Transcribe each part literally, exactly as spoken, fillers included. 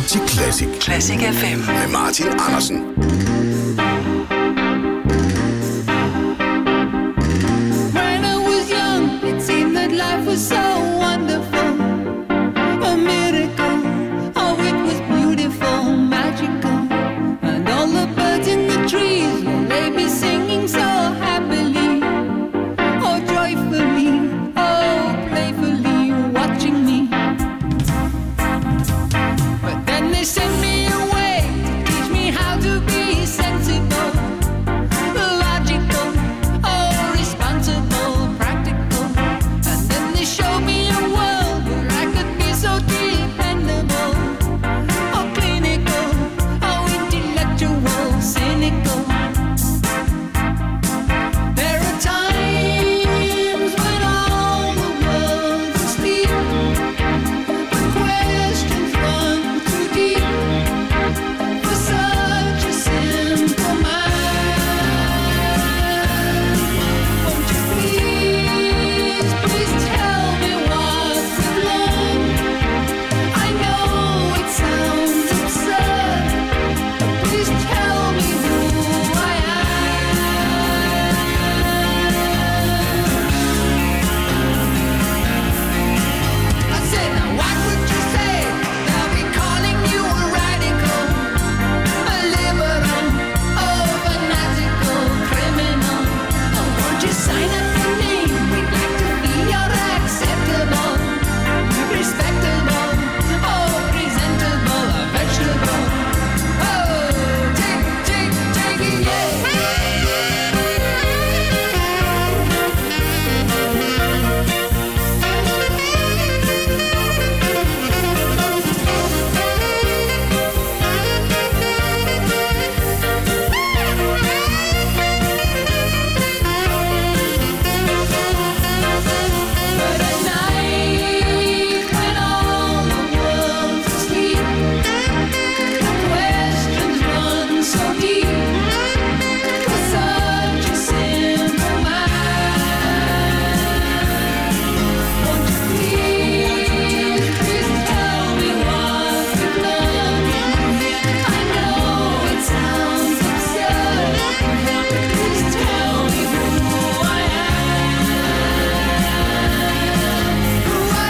til Classic. Classic F M. Med Martin Andersen. When I was young, it seemed that life was so wonderful. A miracle, oh it was beautiful, magical. And all the birds in the trees, they be singing so happily. Oh joyfully, oh playfully, watching me. But then they sent me away to teach me how to be sensible, logical, oh responsible, practical. And then they showed me a world where I could be so dependable, oh clinical, oh intellectual, cynical. There are times when all the world's asleep, the questions run too deep for such a simple mind. Won't you please, please tell me what you've learned? I know it sounds absurd, but please tell me who I am. I said, now what would you say? They'll be calling you a radical, a liberal, oh fanatical, criminal. Oh, won't you sign up your name? We'd like to be your acceptable, respectable, oh presentable, a vegetable. Oh, take, take, take it, yeah. But at night, when all the world's asleep, the questions run so deep for such a simple mind. Won't you please, please tell me what you've learned? I know it sounds absurd, but please tell me who I am. Who I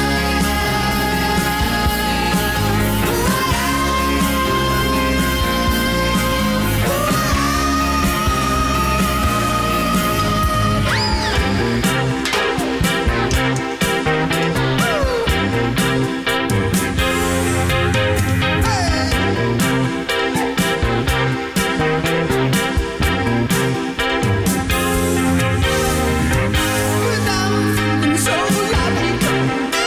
I'm so logical.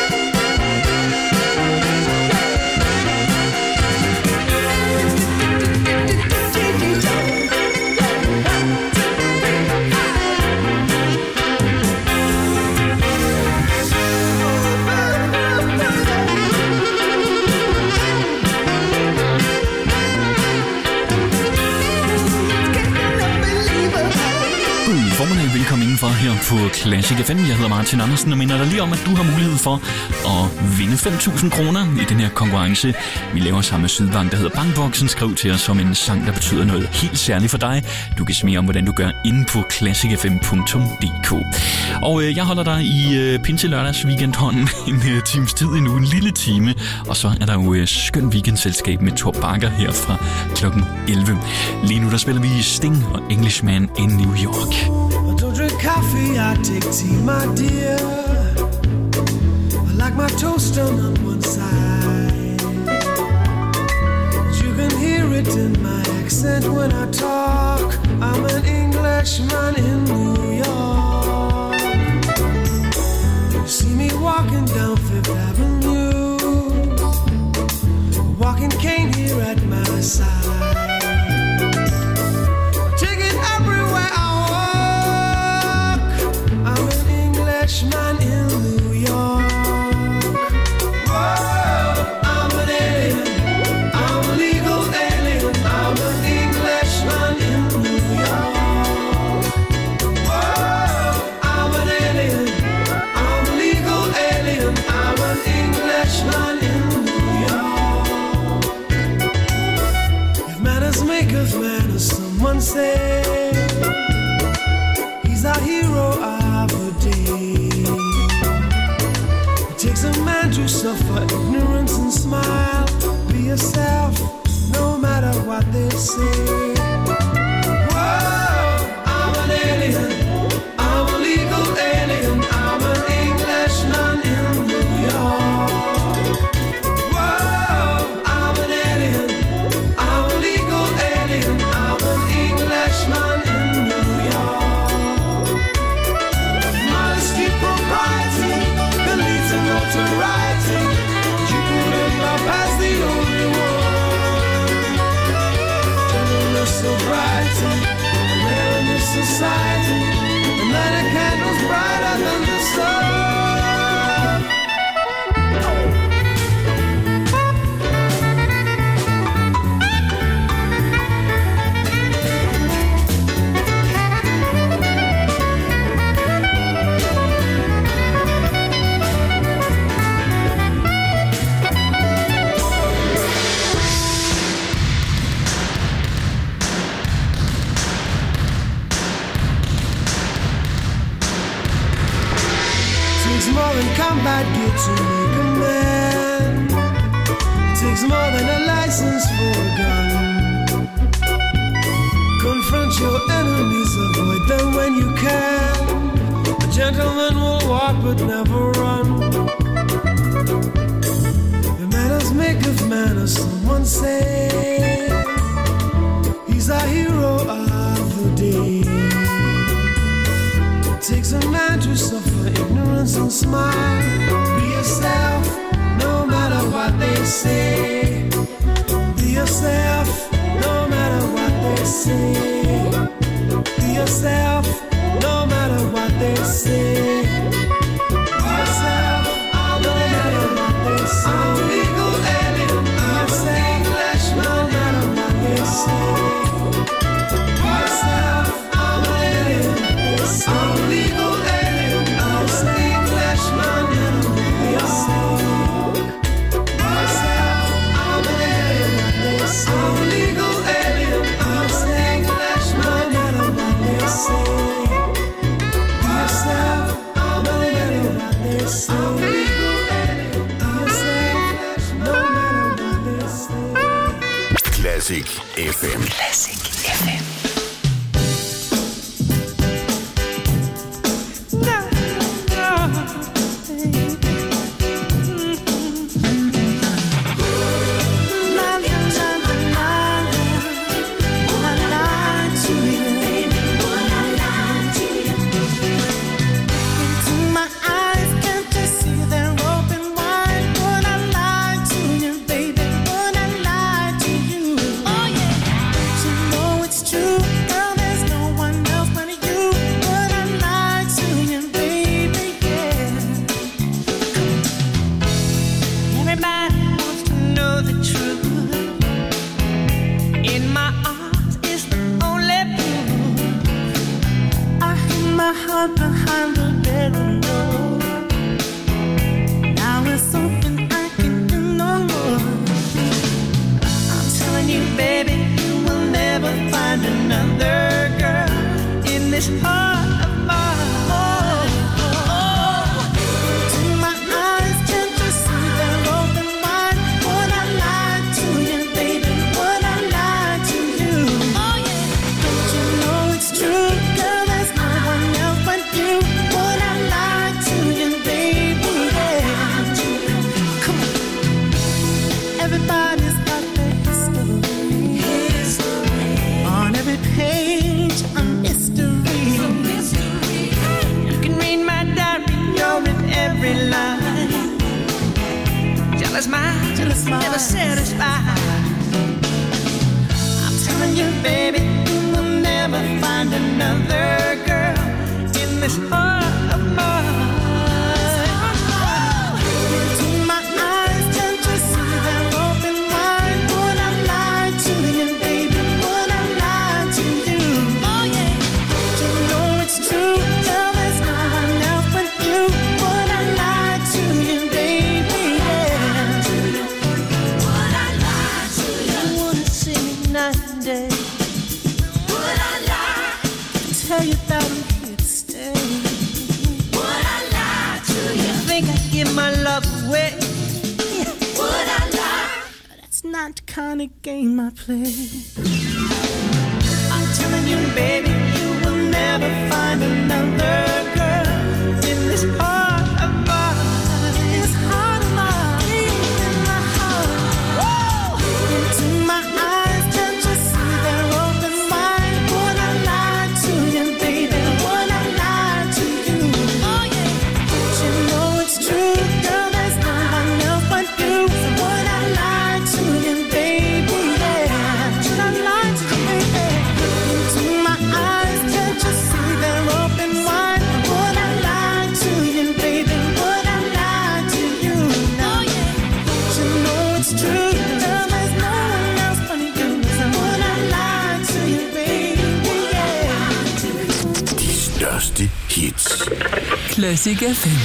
God formiddag, velkommen indenfor her på Classic F M. Jeg hedder Martin Andersen og minder dig lige om, at du har mulighed for at vinde fem tusind kroner i den her konkurrence. Vi laver sammen med Sydbank, der hedder Bankboksen. Skriv til os om en sang, der betyder noget helt særligt for dig. Du kan se mere om, hvordan du gør inde på classic f m punktum d k. Og øh, jeg holder dig i øh, Pinse Lørdags weekendhånden en øh, times tid endnu, en lille time. Og så er der jo øh, skøn weekendselskab med Thor Bakker her fra klokken elleve. Lige nu der spiller vi Sting og Englishman in New York. I don't drink coffee, I take tea, my dear. I like my toast done on one side. You can hear it in my accent when I talk. I'm an Englishman in New York. You see me walking down Fifth Avenue, walking cane here at my side. Take it everywhere I walk. I'm an Englishman in New York. Whoa, I'm an alien. I'm a legal alien. I'm an Englishman in New York. Whoa, I'm an alien. I'm a legal alien. I'm an Englishman. you suffer ignorance and smile. Be yourself, no matter what they say. Whoa, I'm an alien. I'm a legal alien. I'm an Englishman in New York. Whoa, I'm an alien. I'm a legal alien. I'm an Englishman in New York. Modesty, propriety, the leads to notoriety. You couldn't love as the only one. Gentleness, sobriety, rare in this society. And light a candle's brighter than the sun. Takes more than combat gear to make a man. Takes more than a license for a gun. Confront your enemies, avoid them when you can. A gentleman will walk but never run. The manners make of manners, someone say. He's a hero of the day. It takes a man to suffer ignorance and smile. Be yourself, no matter what they say. Be yourself, no matter what they say. Be yourself, no matter what they say. Be yourself, no matter what they say. I'm a legal alien. I'm an Englishman, no matter what they say. Be yourself, I'm an alien. I'm a legal alien. I'm an Englishman, no matter what they say. Be yourself, I'm an alien. I'm a legal alien. I'm an Englishman, no matter what they say. Be yourself, I'm an alien. I'm a legal alien. Be yourself, no matter what they say. Classic F M. Classic F M. Tell you that I'm here to stay. Would I lie to you? Think I'd give my love away? It's not the kind of game I play. I'm telling you, baby, you will never find another girl in this heart of mine. This heart of mine, in my heart. Woo! Into my eyes, can't you see they're open wide? Would I lie to you, baby? Would I lie to you? Oh yeah. But you know it's true, girl. There's no one else but you. So would I lie to you, baby? Yeah. Should I lie to you, baby? Into my eyes, can't you see they're open wide? Would I lie to you, baby? Would I lie to you? Oh yeah. But you know it's true, girl. There's no one else but you. So would I lie to you, baby? Yeah. De største hits. Classic F M.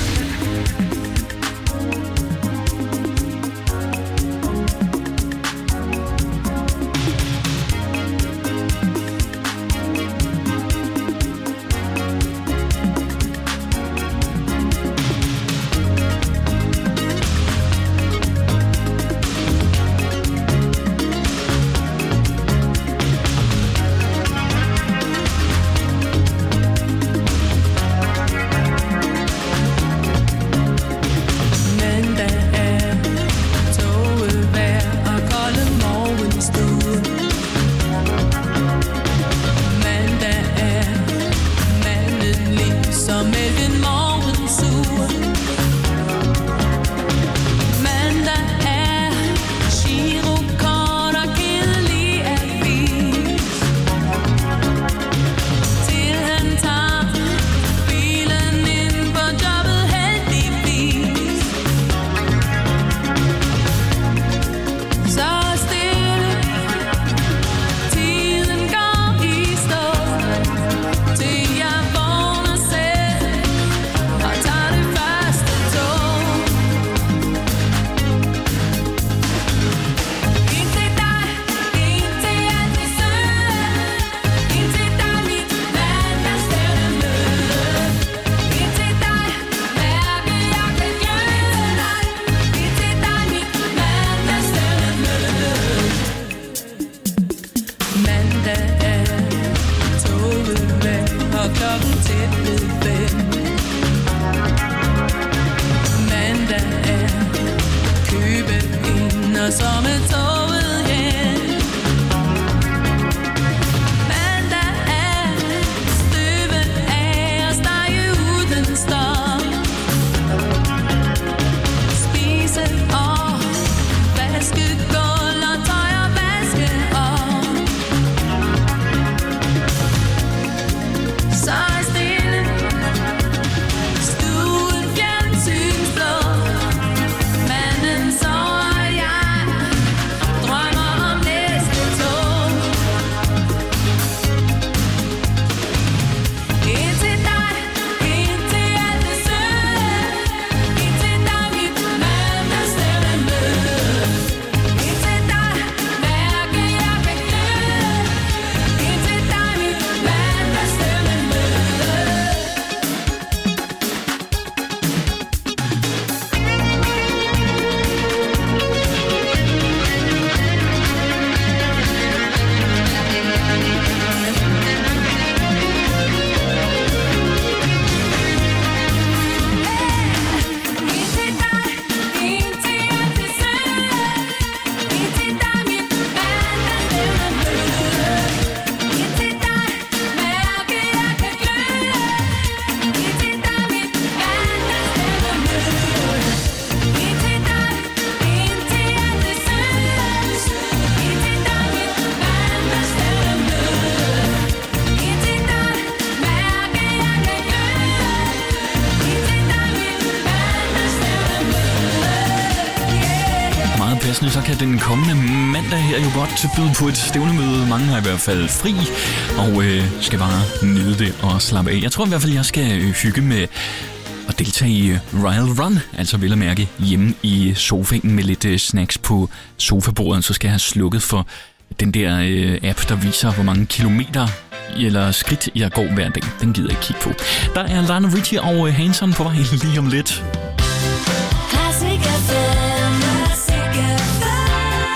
Så kan den kommende mandag her jo godt byde på et stævnemøde. Mange har i hvert fald fri og øh, skal bare nyde det og slappe af. Jeg tror i hvert fald, jeg skal øh, hygge med at deltage i Royal Run. Altså vel at mærke hjemme i sofaen med lidt øh, snacks på sofabordet. Så skal jeg have slukket for den der øh, app, der viser, hvor mange kilometer eller skridt jeg går hver dag. Den gider jeg ikke kigge på. Der er Lionel Richie og øh, Hanson på vej lige om lidt. Classic F M. Classic F M.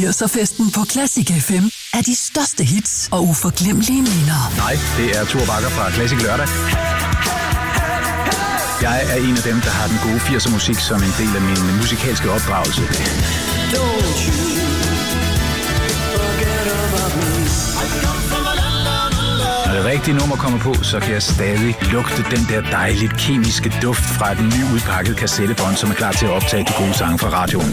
firser-festen på Classic F M er de største hits og uforglemmelige minder. Nej, det er Thor Bakker fra Classic Lørdag. Jeg er en af dem, der har den gode firser-musik som en del af min musikalske opdragelse. Når det rigtige nummer kommer på, så kan jeg stadig lugte den der dejligt kemiske duft fra den nyudpakkede kassettebånd, som er klar til at optage de gode sange fra radioen.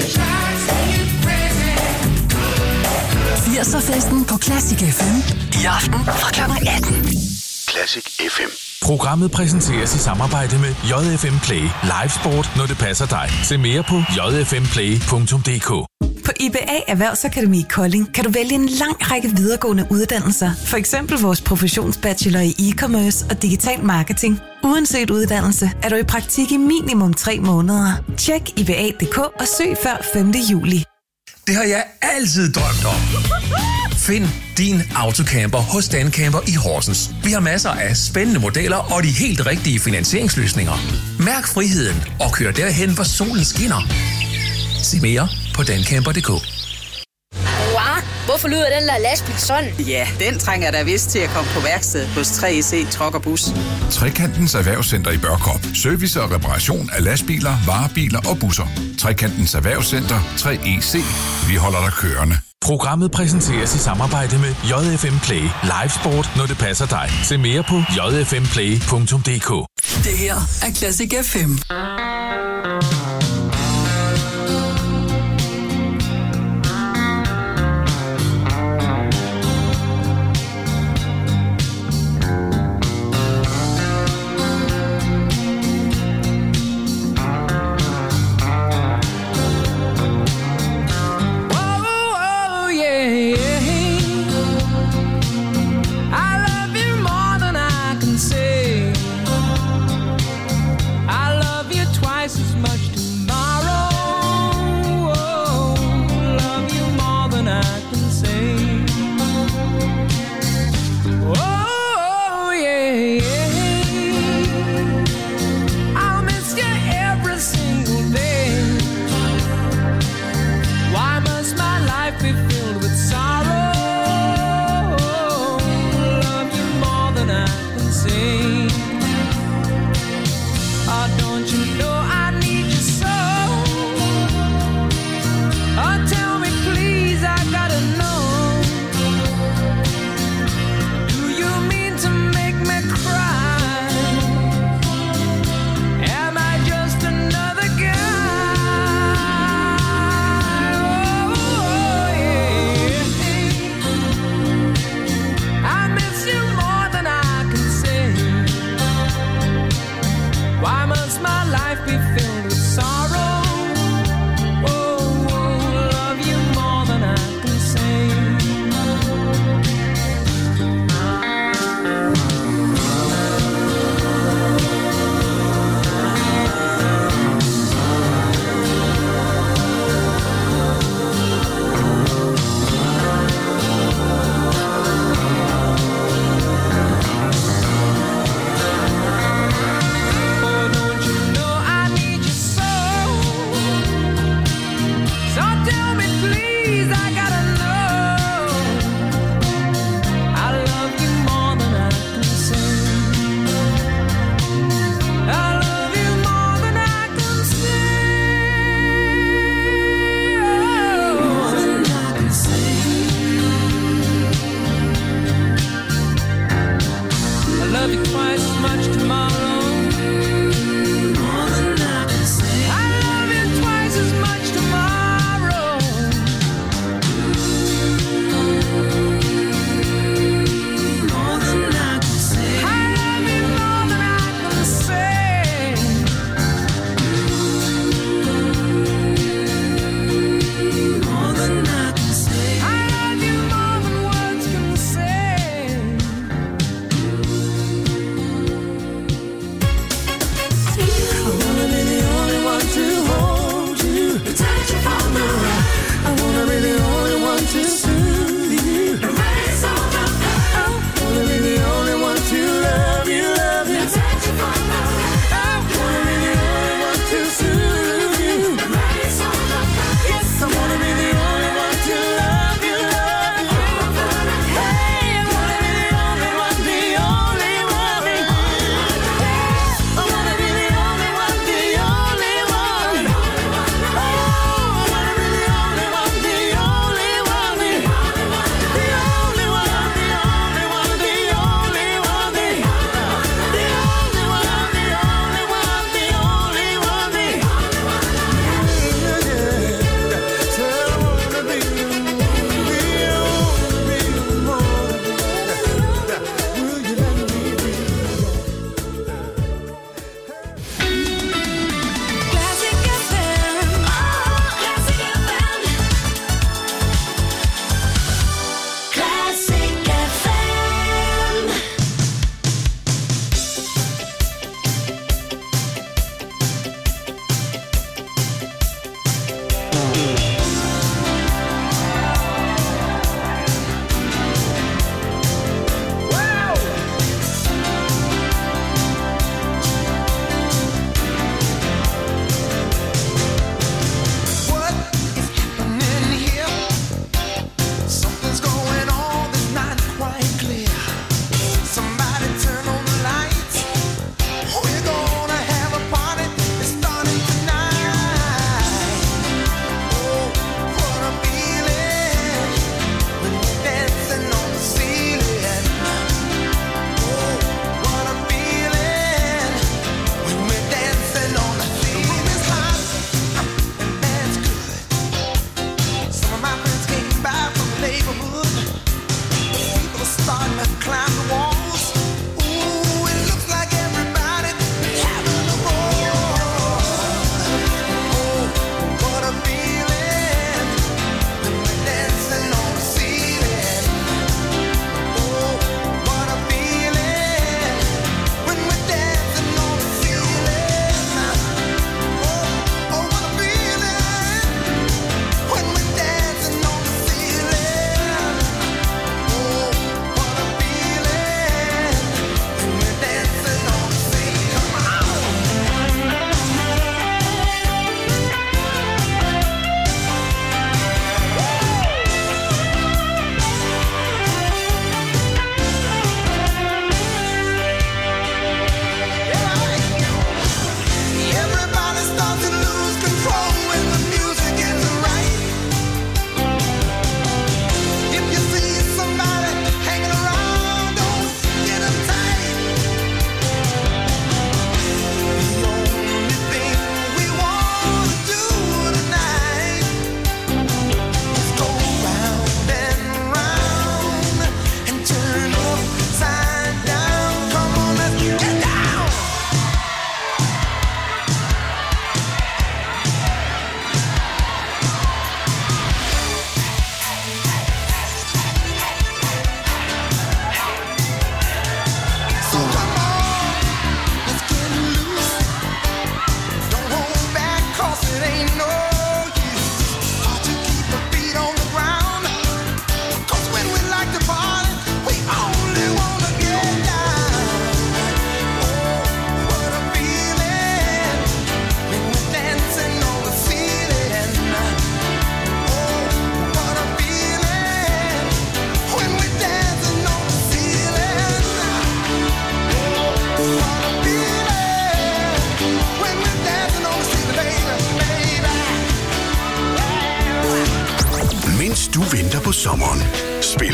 firser-festen på Classic F M i aften fra klokken atten. Classic F M. Programmet præsenteres i samarbejde med J F M Play. Live sport, når det passer dig. Se mere på j f m play punktum d k. På I B A Erhvervsakademi i Kolding kan du vælge en lang række videregående uddannelser. For eksempel vores professionsbachelor i e-commerce og digital marketing. Uanset uddannelse er du i praktik i minimum tre måneder. Tjek I B A punktum d k og søg før femte juli. Det har jeg altid drømt om. Find din autocamper hos Dancamper i Horsens. Vi har masser af spændende modeller og de helt rigtige finansieringsløsninger. Mærk friheden og kør derhen, hvor solen skinner. Se mere på dancamper punktum d k. Wow, hvorfor lyder den der lastbil sådan? Ja, den trænger der vist til at komme på værksted hos tre E C Truck og Bus. Trekantens Erhvervscenter i Børkop. Service og reparation af lastbiler, varebiler og busser. Trekantens Erhvervscenter, tre E C. Vi holder dig kørende. Programmet præsenteres i samarbejde med J F M Play. Live sport, når det passer dig. Se mere på j f m play punktum d k. Det her er Classic F M. I love you twice.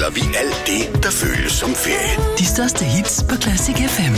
spiller vi alt det, der føles som ferie. De største hits på Classic F M.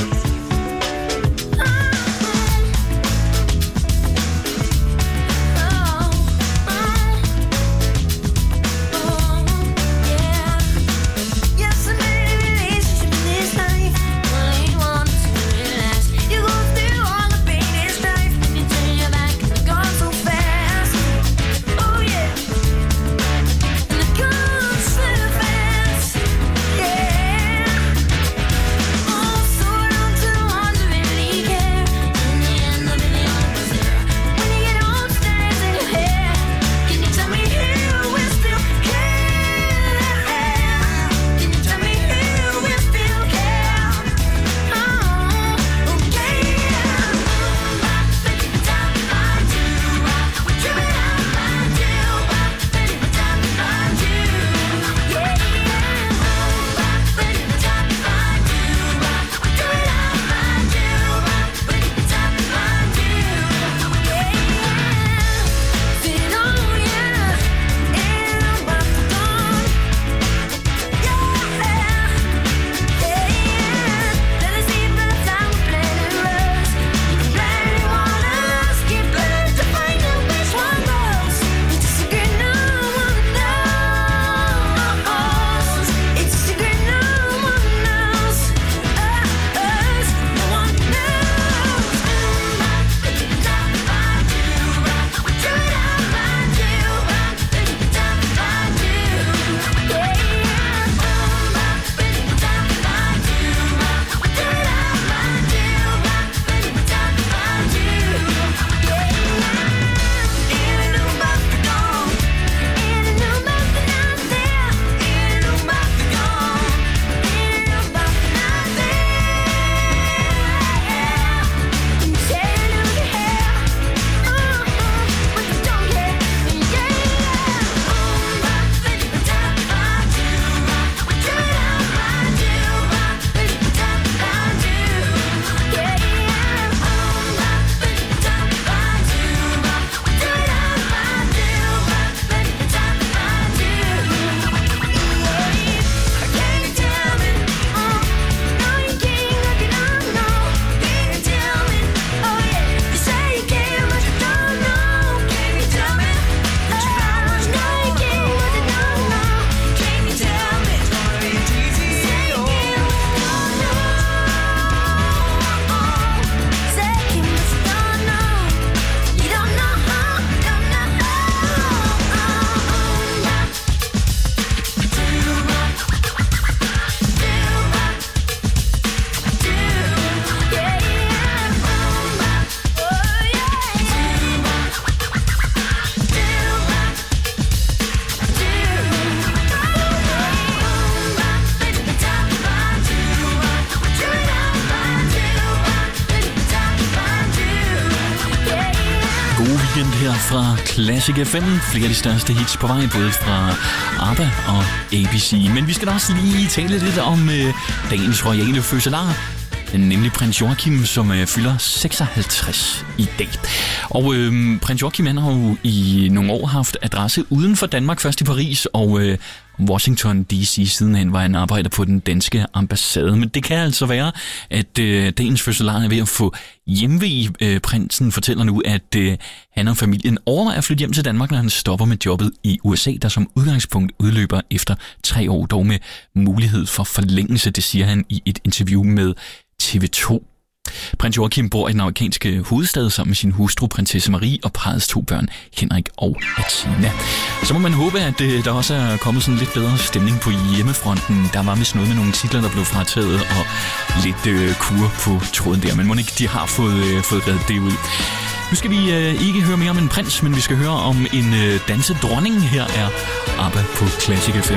Fra Classic F M. Flere af de største hits på vej, både fra ABBA og A B C. Men vi skal da også lige tale lidt om øh, dagens royale fødselar, nemlig prins Joachim, som øh, fylder seksoghalvtreds i dag. Og øh, prins Joachim, han har jo i nogle år haft adresse uden for Danmark, først i Paris og øh, Washington D C, siden han var en arbejder på den danske ambassade. Men det kan altså være, at øh, dagens fødselar er ved at få hjemve. Øh, prinsen fortæller nu, at øh, han og familien overvejer at flytte hjem til Danmark, når han stopper med jobbet i U S A, der som udgangspunkt udløber efter tre år, dog med mulighed for forlængelse. Det siger han i et interview med T V to. Prins Joachim bor i den amerikanske hovedstad sammen med sin hustru, prinsesse Marie, og parrets to børn, Henrik og Athena. Så må man håbe, at øh, der også er kommet sådan lidt bedre stemning på hjemmefronten. Der var vist noget med nogle titler, der blev frataget, og lidt øh, kur på tråden der. Men må ikke, de har fået, øh, fået reddet det ud. Nu skal vi øh, ikke høre mere om en prins, men vi skal høre om en øh, dansedronning. Her er ABBA på Classic F M.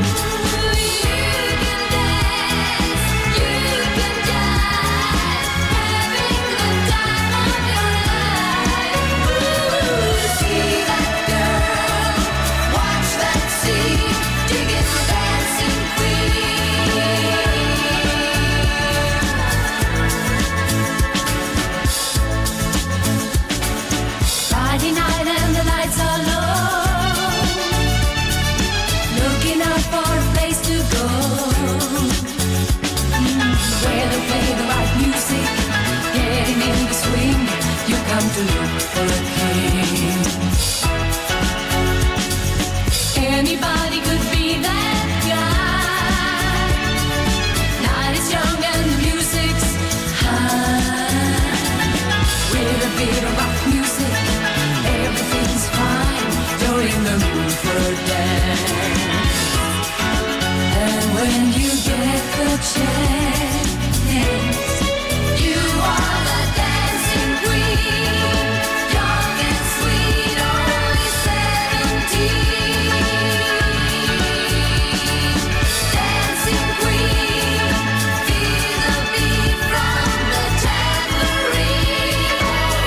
Place to to play the right music, getting in the swing, you come to look for a king. Anybody could be that guy. Night is young and the music's high. With a bit of rock music, everything's fine. You're in the mood for a dance. And when you get the chance, you are the dancing queen. Young and sweet, only seventeen. Dancing queen, feel the beat from the tambourine.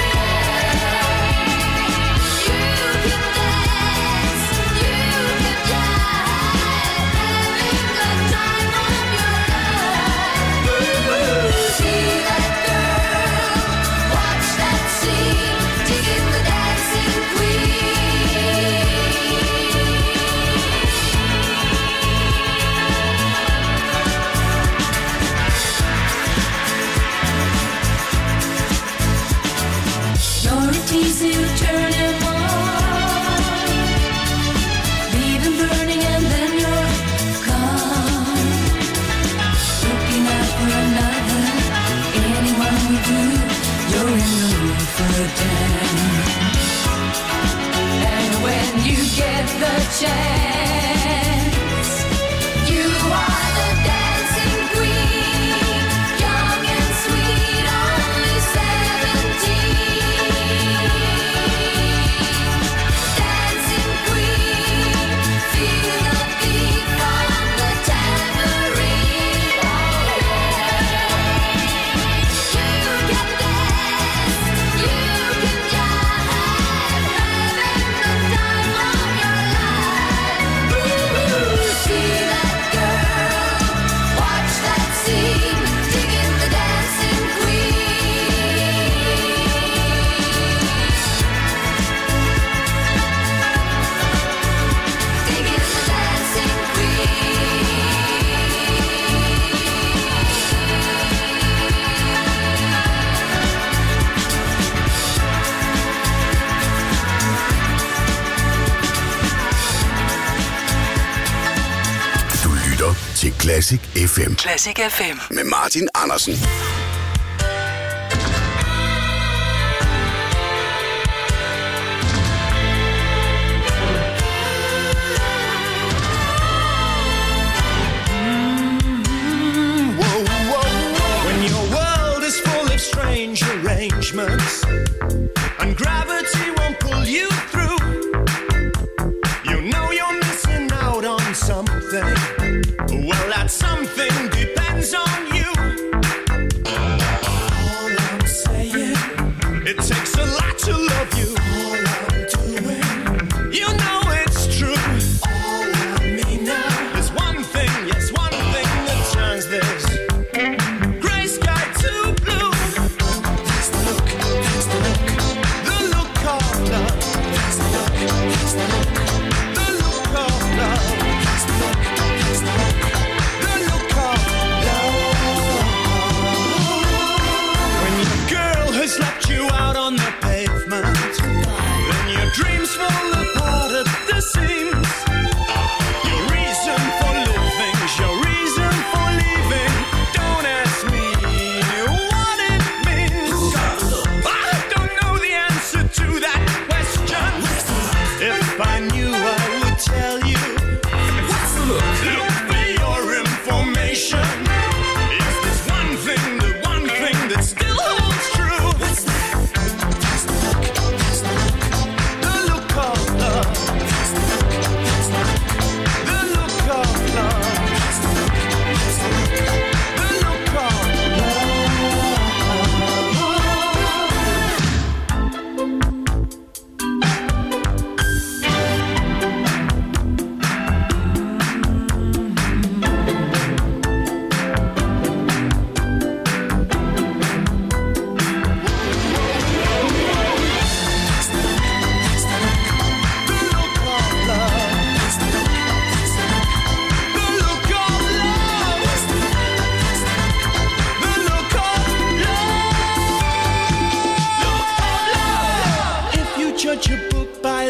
You can dance, you can jive, having the time of your life. See that girl, watch that scene, digging the dancing queen. You're a teasy to turn him on, leave him burning and then you're gone. Looking out for another, anyone will do. You're in the mood for a dance. And when you get the chance, you are the dancing queen. Young and sweet, only seventeen. Dancing queen, feel the beat from the tambourine. You can dance, you can jive, having the time of your life. Ooh, see that girl, watch that scene, digging the dancing queen. Digging the dancing Du lytter til Classic F M Classic F M. med Martin Andersen. Whoa, whoa, whoa. When your world is full of strange arrangements and gravity won't pull you through, you know you're missing out on something. Well, that something depends on you.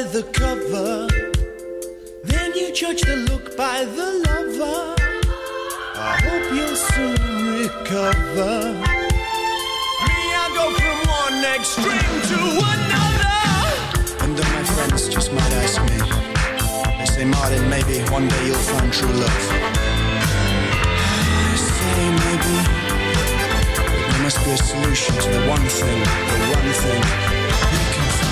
the cover, then you judge the look by the lover. I hope you'll soon recover. Me, I go from one extreme to another. And then my friends just might ask me, they say, Martin, maybe one day you'll find true love. I say maybe, but there must be a solution to the one thing, the one thing we can find.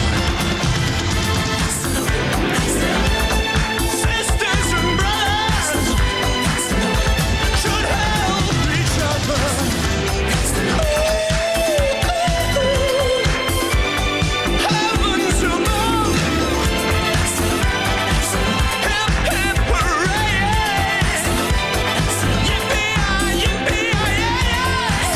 Sisters and brothers should help each other. Heavens above, hip hip hooray! Yippee-yi, yippee-yi-yi!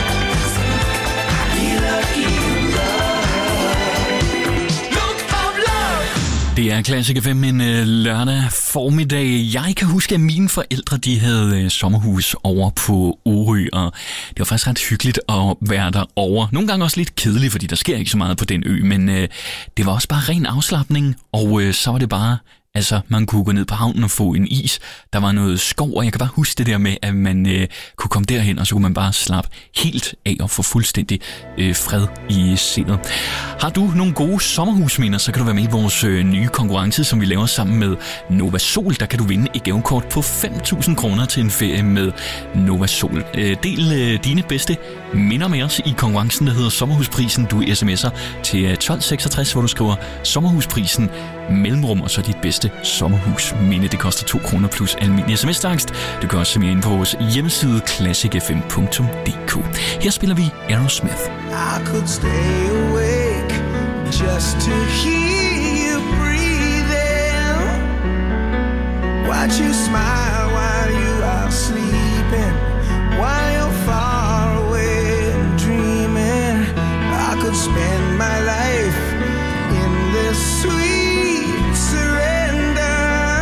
Be lucky in love. Look of love. Det er Classic F M en øh, lørdag formiddag. Jeg kan huske, at mine forældre de havde øh, sommerhus over på Orø, og det var faktisk ret hyggeligt at være derovre. Nogle gange også lidt kedeligt, fordi der sker ikke så meget på den ø, men øh, det var også bare ren afslapning, og øh, så var det bare... Altså, man kunne gå ned på havnen og få en is. Der var noget skov, og jeg kan bare huske det der med, at man øh, kunne komme derhen, og så kunne man bare slappe helt af og få fuldstændig øh, fred i sindet. Har du nogle gode sommerhusminder, så kan du være med i vores øh, nye konkurrence, som vi laver sammen med Nova Sol. Der kan du vinde et gavekort på fem tusind kroner til en ferie med Nova Sol. Øh, del øh, dine bedste minder med os i konkurrencen, der hedder Sommerhusprisen. Du sms'er til tolv seksogtres, hvor du skriver Sommerhusprisen mellemrum, og så dit bedste sommerhusminde. Det koster to kroner plus almindelig sms-takst. Du kan også se mere ind på vores hjemmeside classic f m punktum d k. Her spiller vi Aerosmith. I could stay awake just to hear you breathing. Watch you smile while you are sleeping, while you're far away and dreaming. I could spend my life in this sweet surrender.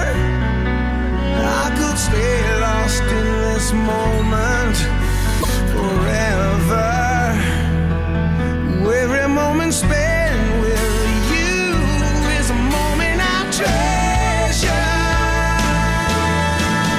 I could stay lost in this moment forever. Every moment spent with you is a moment I treasure.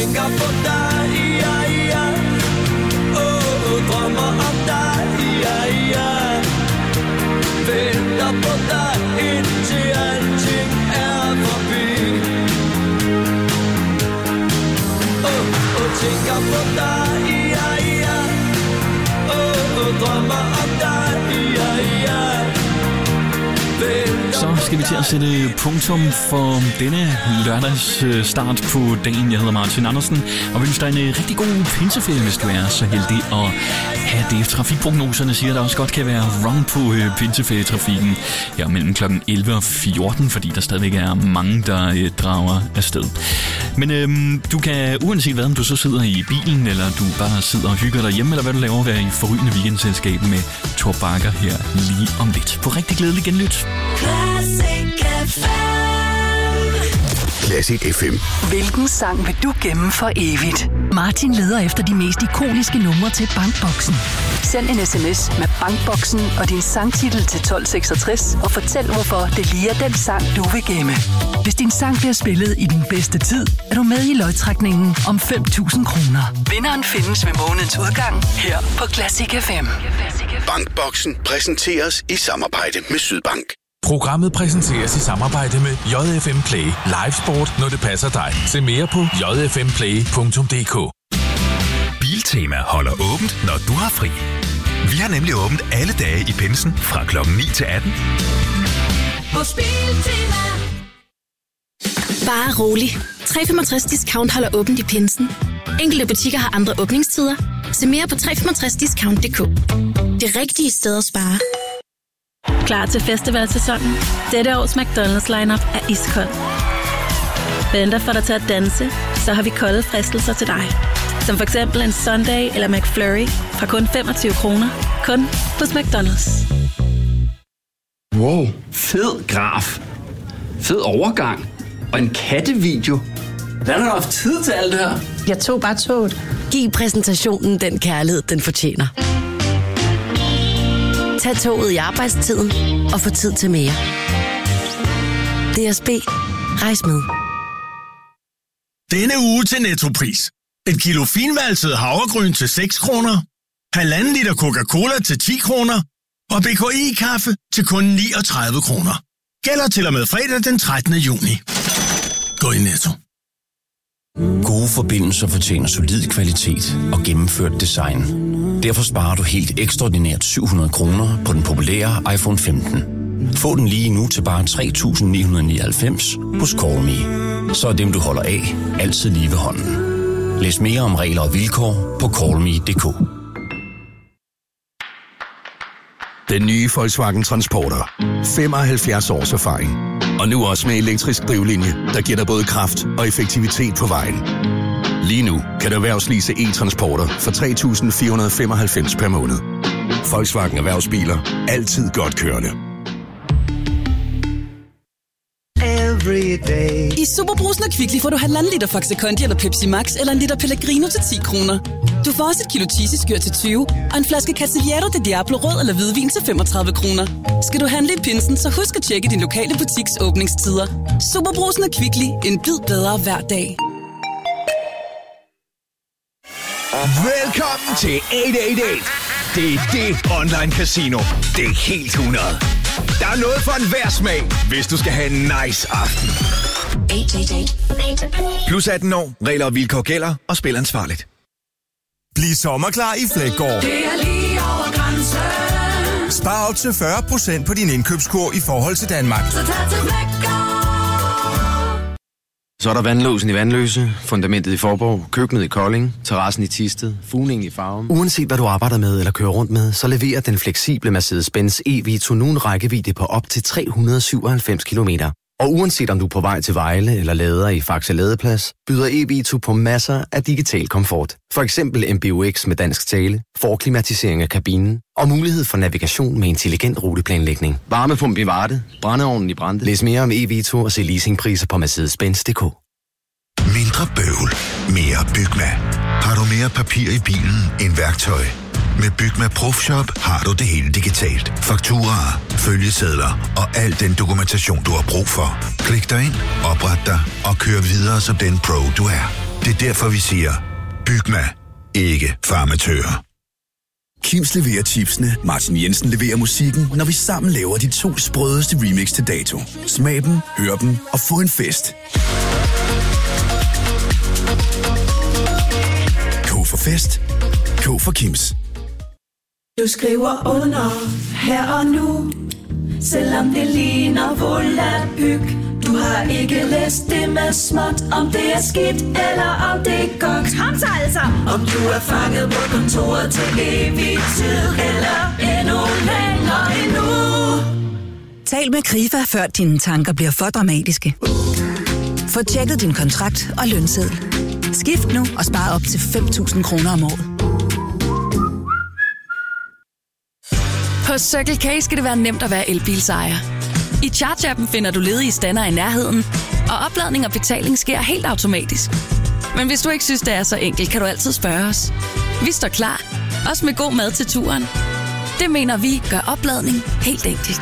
tænker på dig, ja, ja. Åh, oh, drømmer om dig, ja, ja. Venter på dig, indtil alting er forbi. Åh, oh, oh, tænker på dig, ja, ja. Åh, oh, drømmer om dig, ja, ja. Så skal vi til at sætte punktum for denne lørdags start på dagen. Jeg hedder Martin Andersen, og vil ønske dig en rigtig god pinseferie, hvis du er så heldig at have det. Trafikprognoserne siger, at der også godt kan være run på pinseferietrafikken her mellem klokken elleve og fjorten, fordi der stadigvæk er mange, der øh, drager afsted. Men øhm, du kan, uanset hvad, om du så sidder i bilen, eller du bare sidder og hygger dig hjemme, eller hvad du laver, være i forrygende weekendselskab med Thor Bakker her lige om lidt. På rigtig glædelig genlyt. Classic F M. Classic F M. Hvilken sang vil du gemme for evigt? Martin leder efter de mest ikoniske numre til Bankboksen. Send en sms med Bankboksen og din sangtitel til tolv seksogtres og fortæl, hvorfor det lige er den sang, du vil gemme. Hvis din sang bliver spillet i din bedste tid, er du med i lodtrækningen om fem tusind kroner. Vinderen findes ved månedens udgang her på Classic F M. Bankboksen præsenteres i samarbejde med Sydbank. Programmet præsenteres i samarbejde med J F M Play. Live sport, når det passer dig. Se mere på j f m play punktum d k. Biltema holder åbent, når du har fri. Vi har nemlig åbent alle dage i pinsen fra klokken ni til atten. Hos Biltema. Bare rolig. tre komma femogtres discount holder åbent i pinsen. Enkelte butikker har andre åbningstider. Se mere på tre komma femogtres discount punktum d k. Det rigtige sted at spare. Klar til festivalsæsonen? Dette års McDonald's lineup er iskold. Venter for dig til at danse, så har vi kolde fristelser til dig. Som for eksempel en Sunday eller McFlurry fra kun femogtyve kroner. Kun hos McDonald's. Wow, fed graf. Fed overgang. Og en kattevideo. Hvordan har du haft tid til alt det her? Jeg tog bare toget. Giv præsentationen den kærlighed, den fortjener. Tag toget i arbejdstiden og få tid til mere. D S B. Rejs med. Denne uge til Nettopris. Et kilo finvalset havregryn til seks kroner. Halvanden liter Coca-Cola til ti kroner. Og B K I-kaffe til kun niogtredive kroner. Gælder til og med fredag den trettende juni. Gå i Netto. Gode forbindelser fortjener solid kvalitet og gennemført design. Derfor sparer du helt ekstraordinært syv hundrede kroner på den populære iPhone femten. Få den lige nu til bare tre tusind ni hundrede nioghalvfems hos Call Me. Så er dem, du holder af, altid lige ved hånden. Læs mere om regler og vilkår på call me punktum d k. Den nye Volkswagen Transporter. femoghalvfjerds års erfaring. Og nu også med elektrisk drivlinje, der giver dig både kraft og effektivitet på vejen. Lige nu kan du erhvervslease e-transporter for tre tusind fire hundrede femoghalvfems per måned. Volkswagen Erhvervsbiler. Altid godt kørende. I Superbrusen og Kvickly får du halvanden liter Faxe Kondi eller Pepsi Max eller en liter Pellegrino til ti kroner. Du får også et kilo cheesy-skyr til tyve og en flaske Cavaliere de Diablo rød eller hvidvin til femogtredive kroner. Skal du handle i pinsen, så husk at tjekke din lokale butiks åbningstider. Superbrusen og Kvickly. En bid bedre hver dag. Velkommen til otte otte otte. Det er det online casino. Det er helt hundrede. Der er noget for enhver smag, hvis du skal have en nice aften. Plus atten år, regler og vilkår gælder, og spil ansvarligt. Bliv sommerklar i Flækgaard. Det er lige over grænsen. Spar op til fyrre procent på din indkøbskurv i forhold til Danmark. Så tag til Flækgaard. Så er der vandlåsen i Vandløse, fundamentet i Forborg, køkkenet i Kolding, terrassen i Thisted, fugningen i Farum. Uanset hvad du arbejder med eller kører rundt med, så leverer den fleksible Mercedes-Benz E-Vito nu en rækkevidde på op til tre hundrede og syvoghalvfems kilometer. Og uanset om du er på vej til Vejle eller lader i Faxe Ladeplads, byder E-Vito på masser af digital komfort. For eksempel M B U X med dansk tale, forklimatisering af kabinen og mulighed for navigation med intelligent ruteplanlægning. Varmepumpe i Varde, brændeovnen i Brande. Læs mere om E-Vito og se leasingpriser på mercedes benz punktum d k. Mindre bøvl, mere Bygma. Har du mere papir i bilen end værktøj? Med Bygma Profshop har du det hele digitalt. Fakturaer, følgesedler og al den dokumentation, du har brug for. Klik dig ind, opret dig og kør videre som den pro, du er. Det er derfor, vi siger, Bygma, ikke farmatører. Kims leverer chipsene, Martin Jensen leverer musikken, når vi sammen laver de to sprødeste remix til dato. Smag dem, hør dem og få en fest. K for fest. K for Kims. Du skriver under her og nu, selvom det ligner volapyk. Du har ikke læst det med småt, om det er skidt eller om det er godt. Kom så altså! Om du er fanget på kontoret til evig tid, eller endnu længere endnu. Tal med Krifa, før dine tanker bliver for dramatiske. Få tjekket din kontrakt og lønseddel. Skift nu og spar op til fem tusind kroner om året. På Circle K skal det være nemt at være elbilsejer. I Charge-appen finder du ledige stander i nærheden, og opladning og betaling sker helt automatisk. Men hvis du ikke synes, det er så enkelt, kan du altid spørge os. Vi står klar, også med god mad til turen. Det mener vi gør opladning helt enkelt.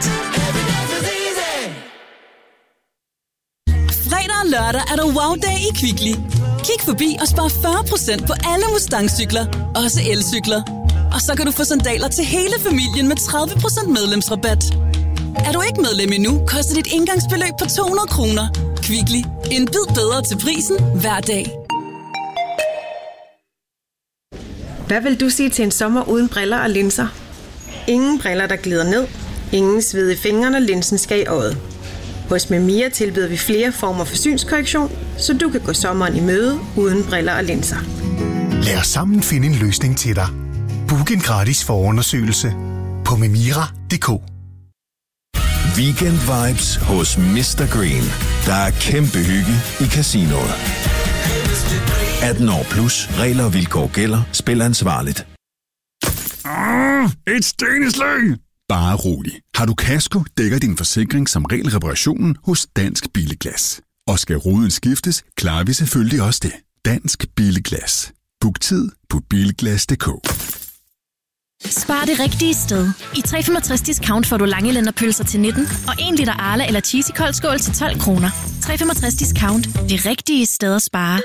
Fredag og lørdag er der wow-dag i Kvickly. Kig forbi og spar fyrre procent på alle Mustang-cykler, også elcykler. Og så kan du få sandaler til hele familien med tredive procent medlemsrabat. Er du ikke medlem endnu, koster dit indgangsbeløb på to hundrede kroner. Kvickly. En bid bedre til prisen hver dag. Hvad vil du sige til en sommer uden briller og linser? Ingen briller, der glider ned. Ingen sved i fingrene, når linsen skal i øjet. Hos Memia tilbyder vi flere former for synskorrektion, så du kan gå sommeren i møde uden briller og linser. Lad os sammen finde en løsning til dig. Book en gratis forundersøgelse på memira punktum d k. Weekend vibes hos mister Green. Der er kæmpe hygge i casinoet. atten år plus. Regler og vilkår gælder. Spil ansvarligt. Ah, et steneslag! Bare rolig. Har du kasko, dækker din forsikring som regel reparationen hos Dansk Billeglas. Og skal ruden skiftes, klarer vi selvfølgelig også det. Dansk Billeglas. Book tid på bilglas punktum d k. Spar det rigtige sted. I tre komma femogtres discount får du Langelænderpølser til nitten og en liter Arla eller Cheesy koldskål til tolv kroner. tre komma femogtres discount. Det rigtige sted at spare.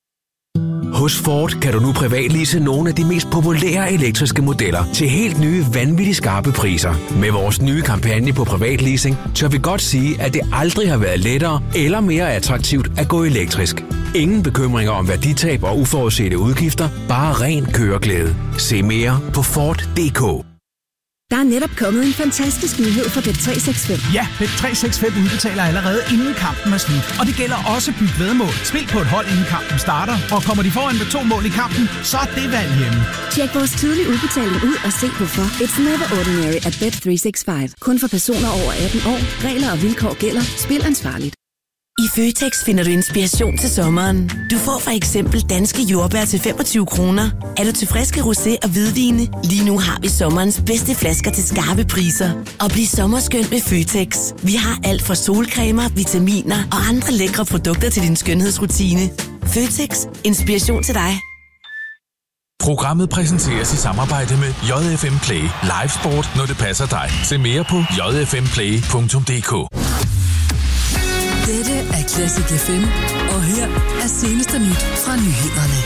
Hos Ford kan du nu privatlease nogle af de mest populære elektriske modeller til helt nye, vanvittigt skarpe priser. Med vores nye kampagne på privatleasing tør vi godt sige, at det aldrig har været lettere eller mere attraktivt at gå elektrisk. Ingen bekymringer om værditab og uforudsete udgifter, bare ren køreglæde. Se mere på Ford punktum d k. Der er netop kommet en fantastisk nyhed for Bet tre seks fem. Ja, Bet tre seks fem udbetaler allerede inden kampen er slut. Og det gælder også byt væddemål. Spil på et hold inden kampen starter, og kommer de foran med to mål i kampen, så er det valg hjemme. Tjek vores tidlige udbetaling ud og se hvorfor. It's never ordinary at Bet tre seks fem. Kun for personer over atten år. Regler og vilkår gælder. Spil ansvarligt. I Føtex finder du inspiration til sommeren. Du får for eksempel danske jordbær til femogtyve kroner. Er du til friske rosé og hvidvine? Lige nu har vi sommerens bedste flasker til skarpe priser. Og bliv sommerskønt med Føtex. Vi har alt fra solcremer, vitaminer og andre lækre produkter til din skønhedsrutine. Føtex. Inspiration til dig. Programmet præsenteres i samarbejde med J F M Play. Live sport, når det passer dig. Se mere på j f m play punktum d k. Dette er Classic F M, og her er seneste nyt fra nyhederne.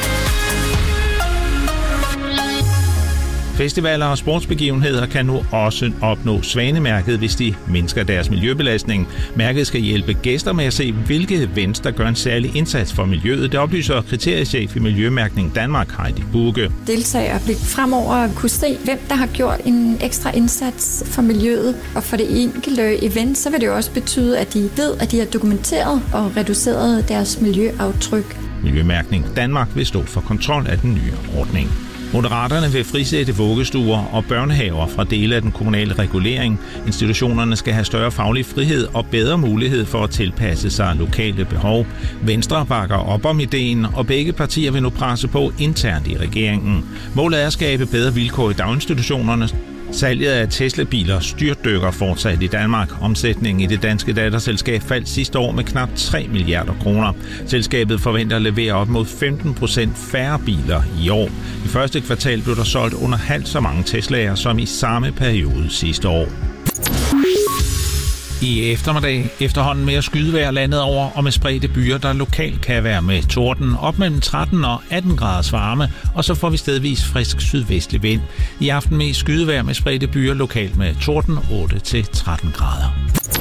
Festivaler og sportsbegivenheder kan nu også opnå Svanemærket, hvis de mindsker deres miljøbelastning. Mærket skal hjælpe gæster med at se, hvilke events, der gør en særlig indsats for miljøet. Det oplyser kriteriechef i Miljømærkning Danmark, Heidi Bukke. Deltagere vil fremover kunne se, hvem der har gjort en ekstra indsats for miljøet. Og for det enkelte event, så vil det jo også betyde, at de ved, at de har dokumenteret og reduceret deres miljøaftryk. Miljømærkning Danmark vil stå for kontrol af den nye ordning. Moderaterne vil frisætte vuggestuer og børnehaver fra dele af den kommunale regulering. Institutionerne skal have større faglig frihed og bedre mulighed for at tilpasse sig lokale behov. Venstre bakker op om ideen, og begge partier vil nu presse på internt i regeringen. Målet er at skabe bedre vilkår i daginstitutionerne. Salget af Tesla-biler styrtdykker fortsat i Danmark. Omsætningen i det danske datterselskab faldt sidste år med knap tre milliarder kroner. Selskabet forventer at levere op mod femten procent færre biler i år. I første kvartal blev der solgt under halvt så mange Tesla'er som i samme periode sidste år. I eftermiddag efterhånden mere skydevejr landet over og med spredte byer, der lokalt kan være med torden op mellem tretten og atten graders varme, og så får vi stedvis frisk sydvestlig vind. I aften med skydevejr med spredte byer lokalt med torden otte til tretten grader.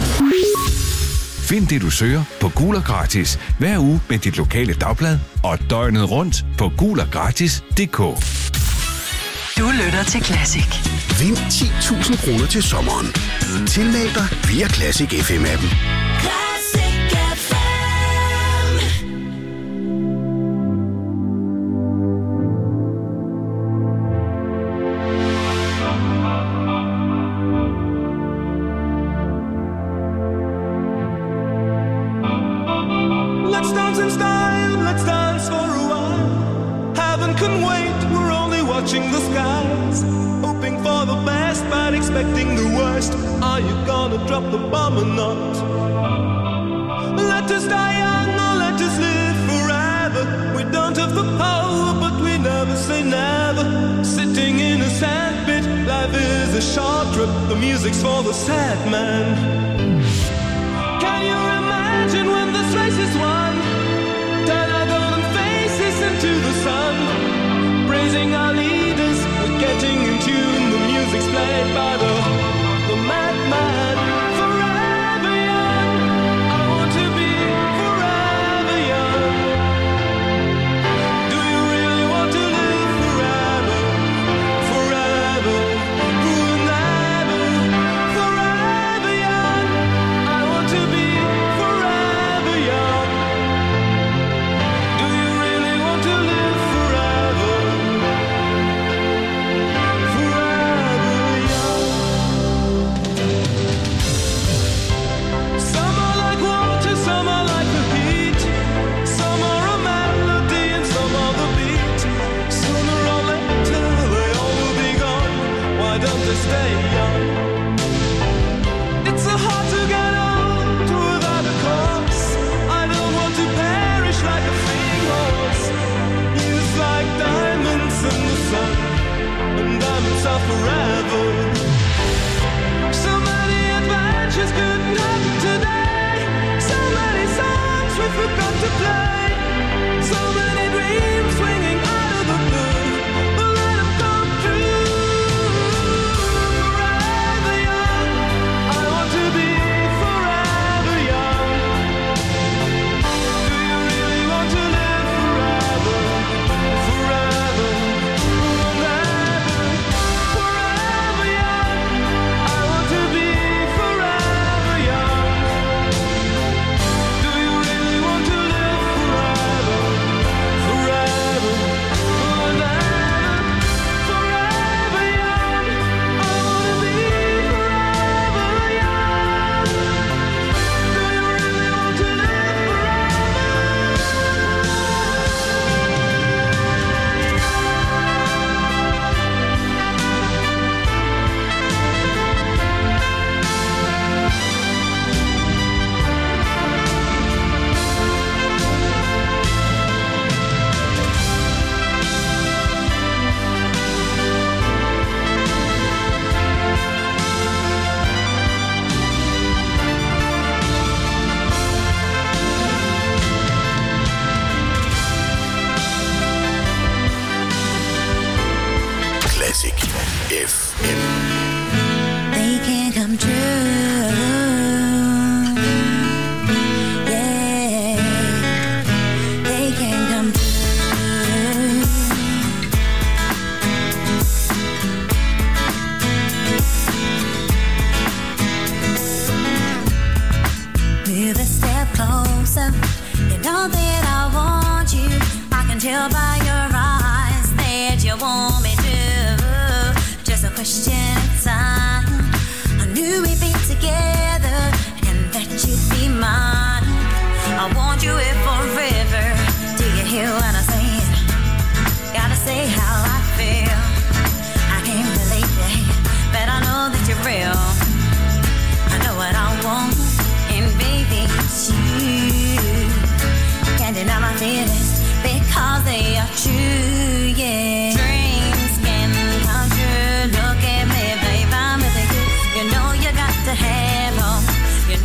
Find det, du søger på Gul og Gratis hver uge med dit lokale dagblad og døgnet rundt på gul og gratis punktum d k. Du lytter til Classic. Vind ti tusind kroner til sommeren. Tilmeld dig via Classic F M-appen. Let's dance in style, let's dance for a while. Heaven can wait, we're only watching the skies. Hoping for the best, but expecting the worst. Are you gonna drop the bomb or not? Let us die young or let us live forever. We don't have the power, but we never say never. Sitting in a sandpit, life is a short trip. The music's for the sad man. Can you imagine when this race is won? Turn our golden faces into the sun. Praising our leaders, we're getting in tune. The music's played by the, the madman. Forever young, I want to be forever young. Do you really want to live forever? Forever, forever, forever young. I want to be forever young. Do you really want to live forever? Forever young. Some are like water, some are like the heat. Some are a melody and some are the beat. Sooner or later they all will be gone. Why don't they stay young? It's so hard to get old without a cause. I don't want to perish like a fleeing horse. Used like diamonds in the sun, and diamonds are forever. So many adventures couldn't happen today. So many songs we forgot to play. So many dreams swinging out of the blue. But let them come true. Forever young, I want to be forever young. Do you really want to live forever? Forever, forever, forever young. I want to be forever young. Do you really want to live forever? Forever, forever, forever young. I want to be forever young. Do you really want to live Classic F M. They can't come true. Yeah, they can't come true. Move a step closer. You know that I want you. I can tell by your eyes that you want me to. Just a question of time. I knew we'd be together and that you'd be mine. I want you here forever. Do you hear what I'm saying? Gotta say how I feel. I can't believe it, but I know that you're real. I know what I want, and baby, it's you. Can't deny my feelings because they are true, yeah. Dreams can come true. Look at me, babe, I'm with you. You know you got to have them. You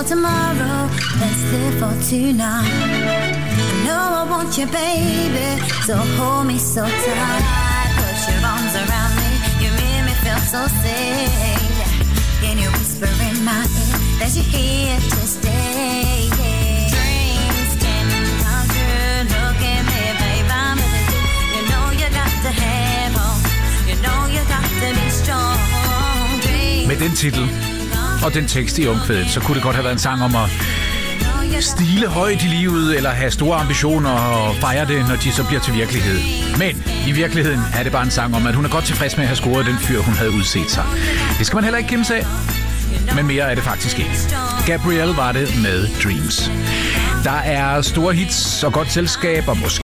tomorrow, let's live for tonight. I know I want you, baby, so hold me so tight. Put your arms around me, you make me feel so safe. Can you whisper in my ear that you're here to stay? Dreams can come true, look at me, babe, I'm with you. You know you got to have hope, you know you got to be strong. Dreams. Med den titel og den tekst i omkvædet, så kunne det godt have været en sang om at stile højt i livet, eller have store ambitioner og fejre det, når de så bliver til virkelighed. Men i virkeligheden er det bare en sang om, at hun er godt tilfreds med at have scoret den fyr, hun havde udset sig. Det skal man heller ikke gemme sig af, men mere er det faktisk ikke. Gabrielle var det med Dreams. Der er store hits og godt selskab, og måske